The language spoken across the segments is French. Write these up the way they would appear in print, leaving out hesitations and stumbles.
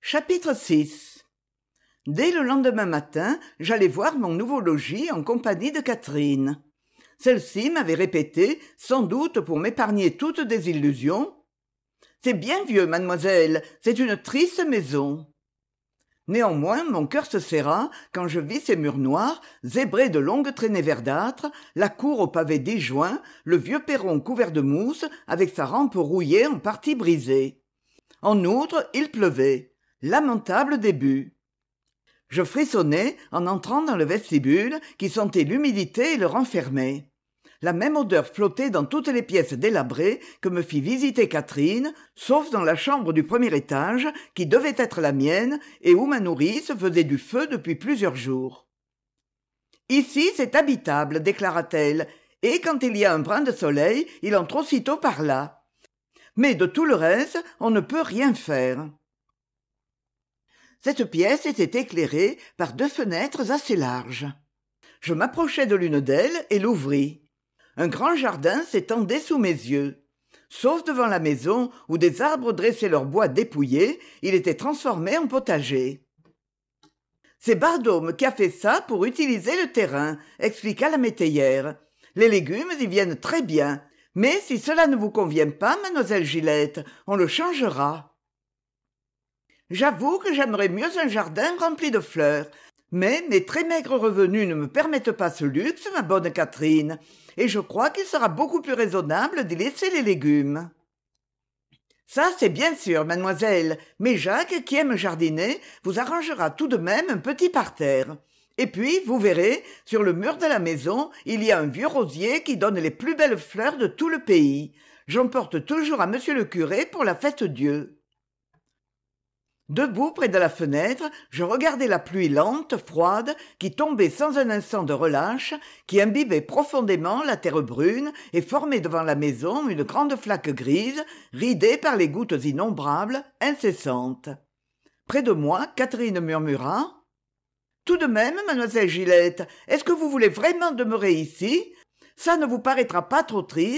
Chapitre 6. Dès le lendemain matin, j'allai voir mon nouveau logis en compagnie de Catherine. Celle-ci m'avait répété, sans doute pour m'épargner toute désillusion: « C'est bien vieux, mademoiselle, c'est une triste maison. » Néanmoins, mon cœur se serra quand je vis ces murs noirs, zébrés de longues traînées verdâtres, la cour aux pavés disjoints, le vieux perron couvert de mousse, avec sa rampe rouillée en partie brisée. En outre, il pleuvait. Lamentable début. Je frissonnai en entrant dans le vestibule qui sentait l'humidité et le renfermait. La même odeur flottait dans toutes les pièces délabrées que me fit visiter Catherine, sauf dans la chambre du premier étage, qui devait être la mienne, et où ma nourrice faisait du feu depuis plusieurs jours. « Ici, c'est habitable, déclara-t-elle, et quand il y a un brin de soleil, il entre aussitôt par là. Mais de tout le reste, on ne peut rien faire. » Cette pièce était éclairée par 2 fenêtres assez larges. Je m'approchai de l'une d'elles et l'ouvris. Un grand jardin s'étendait sous mes yeux. Sauf devant la maison, où des arbres dressaient leur bois dépouillé, il était transformé en potager. « C'est Bardôme qui a fait ça pour utiliser le terrain, » expliqua la métayère. « Les légumes y viennent très bien, mais si cela ne vous convient pas, mademoiselle Gillette, on le changera. » J'avoue que j'aimerais mieux un jardin rempli de fleurs, mais mes très maigres revenus ne me permettent pas ce luxe, ma bonne Catherine, et je crois qu'il sera beaucoup plus raisonnable d'y laisser les légumes. Ça, c'est bien sûr, mademoiselle, mais Jacques, qui aime jardiner, vous arrangera tout de même un petit parterre. Et puis, vous verrez, sur le mur de la maison, il y a un vieux rosier qui donne les plus belles fleurs de tout le pays. J'en porte toujours à monsieur le curé pour la Fête-Dieu. Debout près de la fenêtre, je regardais la pluie lente, froide, qui tombait sans un instant de relâche, qui imbibait profondément la terre brune et formait devant la maison une grande flaque grise, ridée par les gouttes innombrables, incessantes. Près de moi, Catherine murmura: « Tout de même, mademoiselle Gillette, est-ce que vous voulez vraiment demeurer ici? Ça ne vous paraîtra pas trop triste ?»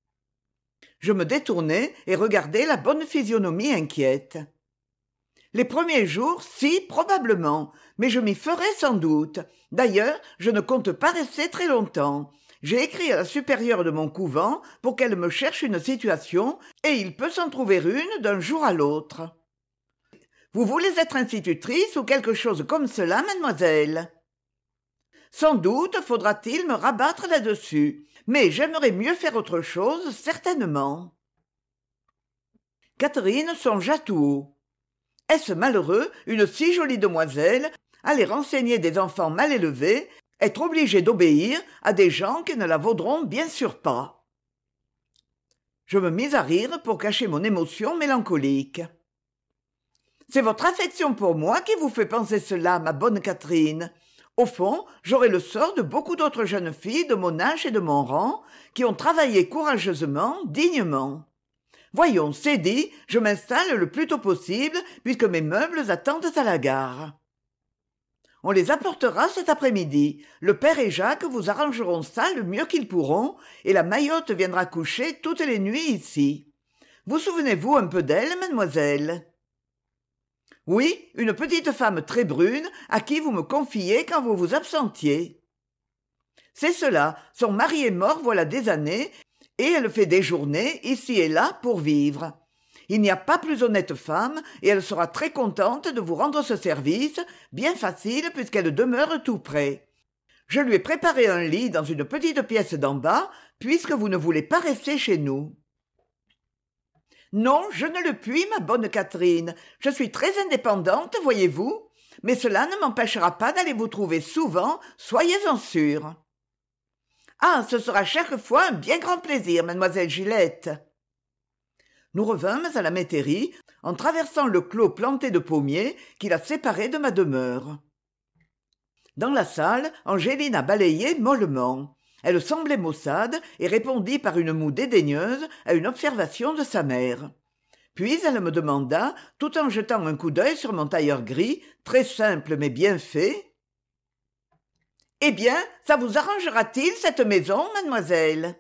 Je me détournai et regardai la bonne physionomie inquiète. Les premiers jours, si, probablement, mais je m'y ferai sans doute. D'ailleurs, je ne compte pas rester très longtemps. J'ai écrit à la supérieure de mon couvent pour qu'elle me cherche une situation, et il peut s'en trouver une d'un jour à l'autre. Vous voulez être institutrice ou quelque chose comme cela, mademoiselle? Sans doute faudra-t-il me rabattre là-dessus, mais j'aimerais mieux faire autre chose, certainement. Catherine songea tout haut. Est-ce malheureux, une si jolie demoiselle, aller renseigner des enfants mal élevés, être obligée d'obéir à des gens qui ne la vaudront bien sûr pas? Je me mis à rire pour cacher mon émotion mélancolique. C'est votre affection pour moi qui vous fait penser cela, ma bonne Catherine. Au fond, j'aurai le sort de beaucoup d'autres jeunes filles de mon âge et de mon rang, qui ont travaillé courageusement, dignement. Voyons, c'est dit, je m'installe le plus tôt possible, puisque mes meubles attendent à la gare. On les apportera cet après-midi. Le père et Jacques vous arrangeront ça le mieux qu'ils pourront, et la Maillotte viendra coucher toutes les nuits ici. Vous souvenez-vous un peu d'elle, mademoiselle? Oui, une petite femme très brune, à qui vous me confiez quand vous vous absentiez. C'est cela, son mari est mort voilà des années, et elle fait des journées, ici et là, pour vivre. Il n'y a pas plus honnête femme, et elle sera très contente de vous rendre ce service, bien facile puisqu'elle demeure tout près. Je lui ai préparé un lit dans une petite pièce d'en bas, puisque vous ne voulez pas rester chez nous. Non, je ne le puis, ma bonne Catherine. Je suis très indépendante, voyez-vous, mais cela ne m'empêchera pas d'aller vous trouver souvent, soyez-en sûre. Ah, ce sera chaque fois un bien grand plaisir, mademoiselle Gillette. Nous revînmes à la métairie, en traversant le clos planté de pommiers qui la séparait de ma demeure. Dans la salle, Angélina balayait mollement. Elle semblait maussade et répondit par une moue dédaigneuse à une observation de sa mère. Puis elle me demanda, tout en jetant un coup d'œil sur mon tailleur gris, très simple mais bien fait: « Eh bien, ça vous arrangera-t-il, cette maison, mademoiselle ?»«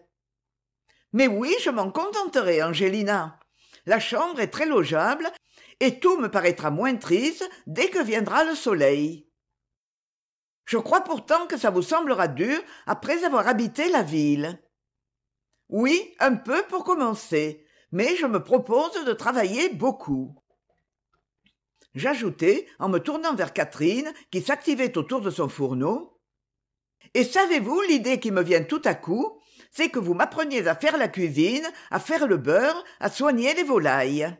Mais oui, je m'en contenterai, Angélina. La chambre est très logeable, et tout me paraîtra moins triste dès que viendra le soleil. Je crois pourtant que ça vous semblera dur après avoir habité la ville. Oui, un peu pour commencer, mais je me propose de travailler beaucoup. J'ajoutai, en me tournant vers Catherine, qui s'activait autour de son fourneau. Et savez-vous, l'idée qui me vient tout à coup, c'est que vous m'appreniez à faire la cuisine, à faire le beurre, à soigner les volailles.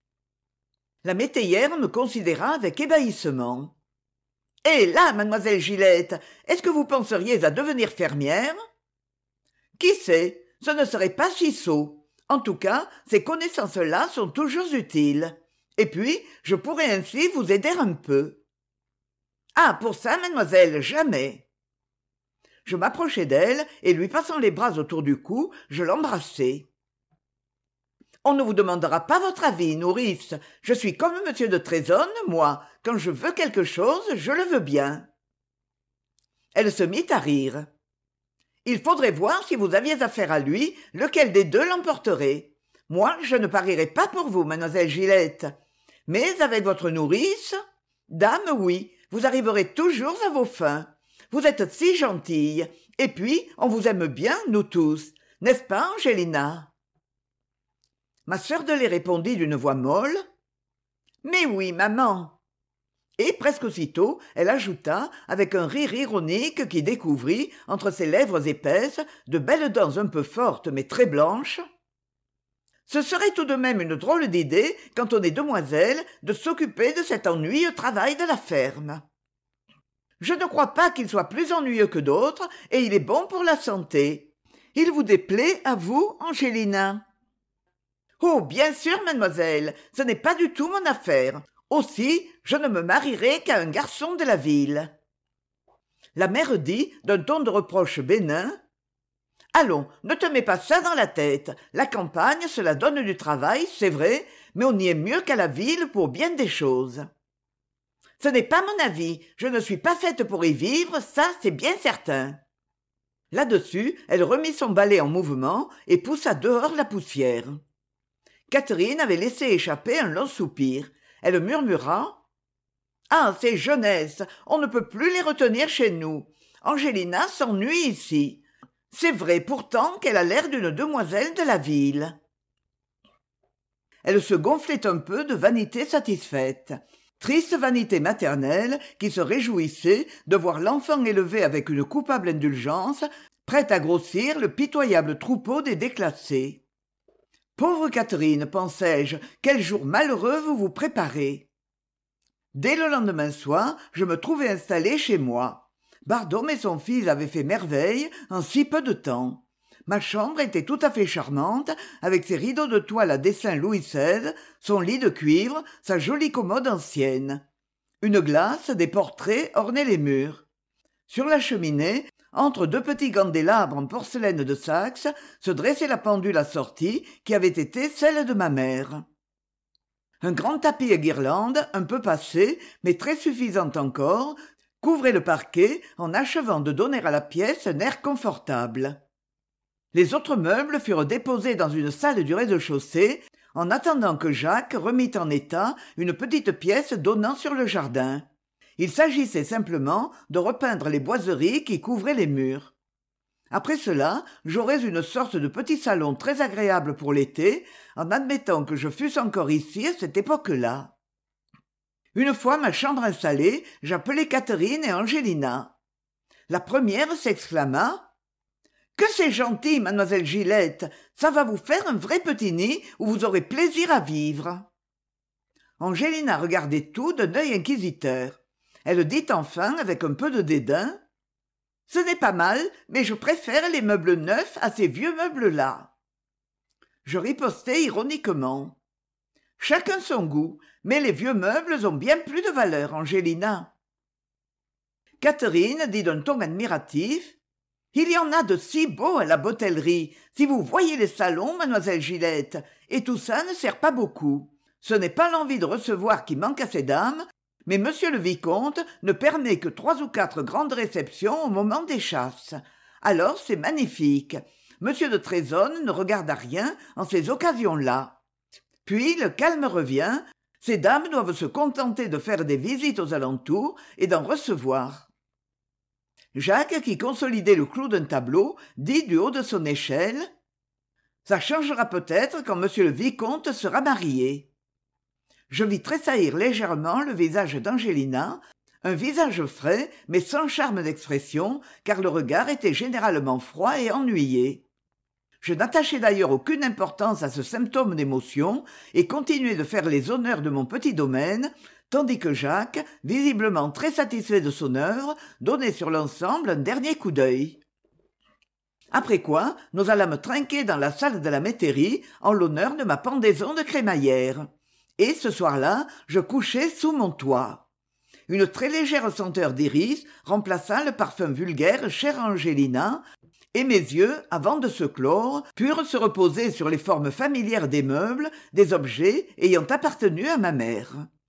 La métayère me considéra avec ébahissement. Eh là, mademoiselle Gillette, est-ce que vous penseriez à devenir fermière? Qui sait, ce ne serait pas si sot. En tout cas, ces connaissances-là sont toujours utiles. Et puis, je pourrais ainsi vous aider un peu. Ah, pour ça, mademoiselle, jamais. Je m'approchai d'elle et lui passant les bras autour du cou, je l'embrassai. On ne vous demandera pas votre avis, nourrice. Je suis comme monsieur de Trézonne, moi. Quand je veux quelque chose, je le veux bien. Elle se mit à rire. Il faudrait voir si vous aviez affaire à lui, lequel des deux l'emporterait. Moi, je ne parierais pas pour vous, mademoiselle Gillette. Mais avec votre nourrice, dame, oui, vous arriverez toujours à vos fins. Vous êtes si gentille. Et puis, on vous aime bien, nous tous. N'est-ce pas, Angélina? Ma sœur de lait répondit d'une voix molle. Mais oui, maman. Et presque aussitôt, elle ajouta, avec un rire ironique qui découvrit, entre ses lèvres épaisses, de belles dents un peu fortes mais très blanches. Ce serait tout de même une drôle d'idée, quand on est demoiselle, de s'occuper de cet ennuyeux travail de la ferme. Je ne crois pas qu'il soit plus ennuyeux que d'autres, et il est bon pour la santé. Il vous déplaît, à vous, Angélina? Oh, bien sûr, mademoiselle, ce n'est pas du tout mon affaire. Aussi, je ne me marierai qu'à un garçon de la ville. La mère dit, d'un ton de reproche bénin, « Allons, ne te mets pas ça dans la tête. La campagne, cela donne du travail, c'est vrai, mais on y est mieux qu'à la ville pour bien des choses. » Ce n'est pas mon avis, je ne suis pas faite pour y vivre, ça c'est bien certain. Là-dessus, elle remit son balai en mouvement et poussa dehors la poussière. Catherine avait laissé échapper un long soupir. Elle murmura « Ah, ces jeunesses, on ne peut plus les retenir chez nous. Angélina s'ennuie ici. C'est vrai pourtant qu'elle a l'air d'une demoiselle de la ville. » Elle se gonflait un peu de vanité satisfaite. Triste vanité maternelle qui se réjouissait de voir l'enfant élevé avec une coupable indulgence, prête à grossir le pitoyable troupeau des déclassés. Pauvre Catherine, pensai-je, quel jour malheureux vous vous préparez. Dès le lendemain soir, je me trouvai installé chez moi. Bardon et son fils avaient fait merveille en si peu de temps. Ma chambre était tout à fait charmante, avec ses rideaux de toile à dessin Louis XVI, son lit de cuivre, sa jolie commode ancienne. Une glace, des portraits ornaient les murs. Sur la cheminée, entre deux petits candélabres en porcelaine de Saxe, se dressait la pendule assortie qui avait été celle de ma mère. Un grand tapis à guirlandes, un peu passé, mais très suffisant encore, couvrait le parquet en achevant de donner à la pièce un air confortable. Les autres meubles furent déposés dans une salle du rez-de-chaussée, en attendant que Jacques remît en état une petite pièce donnant sur le jardin. Il s'agissait simplement de repeindre les boiseries qui couvraient les murs. Après cela, j'aurais une sorte de petit salon très agréable pour l'été, en admettant que je fusse encore ici à cette époque-là. Une fois ma chambre installée, j'appelai Catherine et Angélina. La première s'exclama « Que c'est gentil, mademoiselle Gillette, ça va vous faire un vrai petit nid où vous aurez plaisir à vivre. » Angélina regardait tout d'un œil inquisiteur. Elle dit enfin, avec un peu de dédain, « Ce n'est pas mal, mais je préfère les meubles neufs à ces vieux meubles-là. » Je ripostai ironiquement. « Chacun son goût, mais les vieux meubles ont bien plus de valeur, Angélina. » Catherine dit d'un ton admiratif, « Il y en a de si beaux à la Botellerie. Si vous voyez les salons, mademoiselle Gillette, et tout ça ne sert pas beaucoup. Ce n'est pas l'envie de recevoir qui manque à ces dames, mais monsieur le vicomte ne permet que 3 ou 4 grandes réceptions au moment des chasses. Alors c'est magnifique. Monsieur de Trézonne ne regarde à rien en ces occasions-là. Puis le calme revient, Ces dames doivent se contenter de faire des visites aux alentours et d'en recevoir. Jacques, qui consolidait le clou d'un tableau, dit du haut de son échelle: ça changera peut-être quand monsieur le vicomte sera marié. Je vis tressaillir légèrement le visage d'Angélina, un visage frais mais sans charme d'expression, car le regard était généralement froid et ennuyé. Je n'attachai d'ailleurs aucune importance à ce symptôme d'émotion et continuai de faire les honneurs de mon petit domaine, tandis que Jacques, visiblement très satisfait de son œuvre, donnait sur l'ensemble un dernier coup d'œil. Après quoi, nous allâmes trinquer dans la salle de la métairie en l'honneur de ma pendaison de crémaillère. Et ce soir-là, je couchai sous mon toit. Une très légère senteur d'iris remplaça le parfum vulgaire cher à Angélina, et mes yeux, avant de se clore, purent se reposer sur les formes familières des meubles, des objets ayant appartenu à ma mère.